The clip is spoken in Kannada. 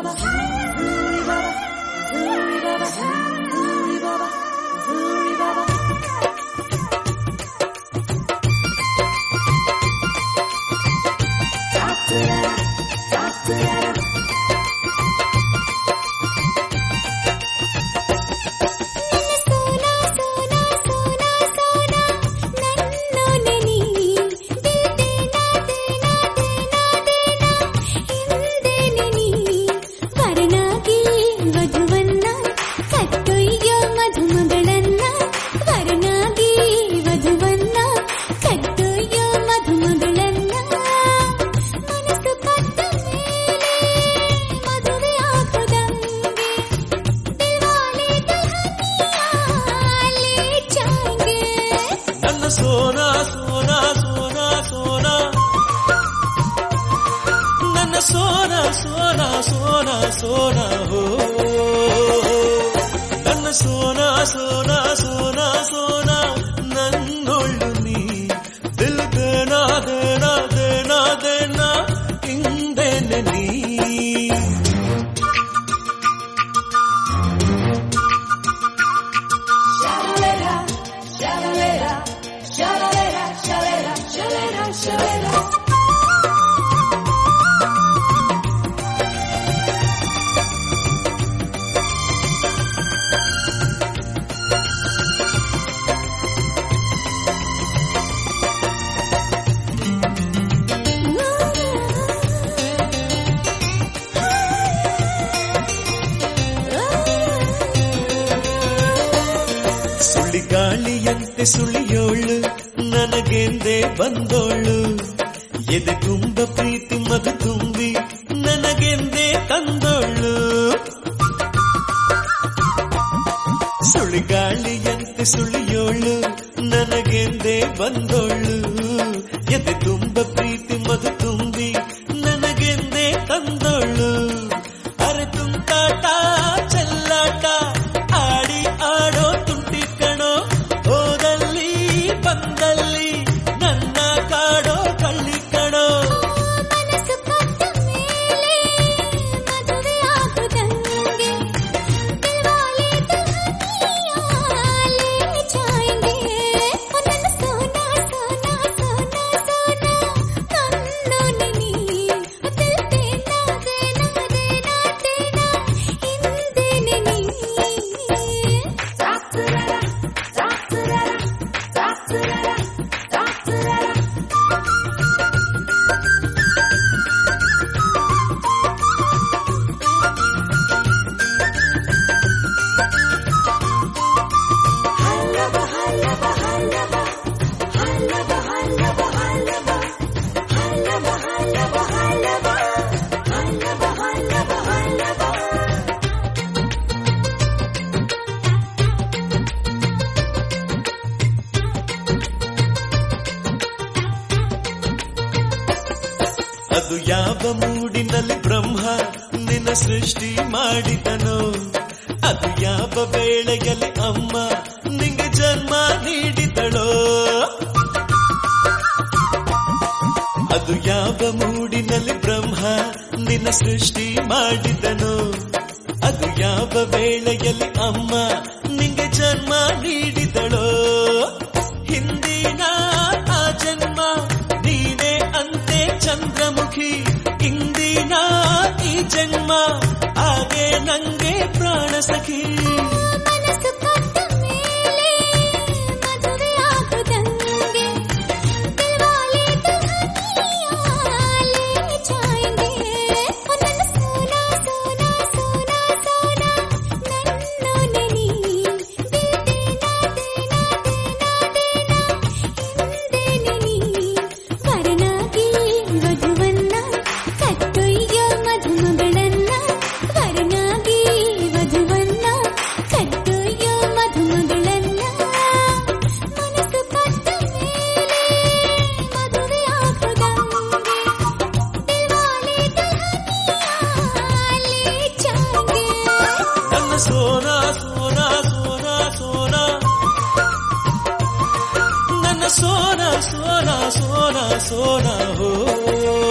ಸುಳಿಗಾಳಿಯಂತೆ ಸುಳಿಯೋಳು ನನಗೆಂದೇ ಬಂದೋಳು ಎದೆ ತುಂಬ ಪ್ರೀತಿ ಮಗು ತುಂಬಿ ನನಗೆಂದೇ ತಂದೋಳು ಸುಳಿಗಾಳಿಯಂತೆ ಸುಳಿಯೋಳು ನನಗೆಂದೇ ಬಂದೋಳು ಎದೆ ತುಂಬ ಪ್ರೀತಿ ಮಗು ತುಂಬಿ ನನಗೆಂದೇ ತಂದೋಳು ಅರೆ ತುಂಟಾಟ ಚೆಲ್ಲಾಟ ಆಡಿ ಆಡೋ ತುಂಟಿ ಕಣೋ ಹೋದಲ್ಲಿ ಬಂದಲ್ಲಿ ನನ್ನ ಕಾಡೋ ಕಳ್ಳಿ ಕಣೋ ಮನಸ್ಸು ಕಟ್ಟ ಮೇಲೆ ಮದುವೆ ಆಗುದಂಗೆ ದಿಲ್ವಾಲೆ ದುಲ್ಹನಿಯಾಲೆ ಜಾಯಂಗೆ ನನ್ನ ಸೋನಾ ಸೋನಾ ಸೋನಾ ಸೋನಾ ನನ್ನೋನೆ ನೀ ದಿಲ್ ದೇನಾ ದೇನಾ ದೇನಾ ದೇನಾ ಹಿಂದೇನೆ ನೀ ಅದು ಯಾವ ಮೂಡಿನಲ್ಲಿ ಬ್ರಹ್ಮ ನಿನ್ನ ಸೃಷ್ಟಿ ಮಾಡಿದನೋ ಅದು ಯಾವ ವೇಳೆಯಲ್ಲಿ ಅಮ್ಮ ನಿಂಗೆ ಜನ್ಮ ನೀಡಿದಳೋ ಅದು ಯಾವ ಮೂಡಿನಲ್ಲಿ ಬ್ರಹ್ಮ ನಿನ್ನ ಸೃಷ್ಟಿ ಮಾಡಿದನೋ ಅದು ಯಾವ ವೇಳೆಯಲ್ಲಿ ಅಮ್ಮ ನಿಂಗೆ ಜನ್ಮ ನೀಡಿದಳೋ ಹಿಂದಿನ ಆ ಜನ್ಮ ನೀನೇ ಅಂತೆ ಚಂದ್ರಮುಖಿ ಇಂದಿನ ಈ ಜನ್ಮ ಹಾಗೆ ನಂಗೆ ಪ್ರಾಣ ಸಖಿ ಮನಸ್ಸು ಕಟ್ಟ ಮೇಲೆ ಮದುವೆ ಆಗುದಂಗೆ ದಿಲ್ವಾಲೆ ದುಲ್ಹನಿಯಾಲೆ ಜಾಯಂಗೆ ನನ್ನ ಸೋನಾ ಸೋನಾ ಸೋನಾ ಸೋನಾ ನನ್ನೋನೆ ನೀ ದಿಲ್ ದೇನಾ ದೇನಾ ದೇನಾ ದೇನಾ ಹಿಂದೇನೆ ನೀ ವರನಾಗಿ ವಧುವನ್ನ ಕಟ್ಟೊಯ್ಯೋ ಮಧುಮಗಳನ್ನ ವರನಾಗಿ ವಧುವನ್ನ ಕಟ್ಟೊಯ್ಯೋ ಮಧುಮಗಳನ್ನ ಮನಸ್ಸು ಕಟ್ಟ ಮೇಲೆ ಮದುವೆ ಆಗುದಂಗೆ ದಿಲ್ವಾಲೆ ದುಲ್ಹನಿಯಾಲೆ ಜಾಯಂಗೆ ನನ್ನ ಸೋನಾ ಸೋನಾ ಸೋನಾ ಸೋನಾ ನನ್ನ ಸೋನಾ ಸೋನಾ ಸೋನಾ ಸೋನಾ ಹೋ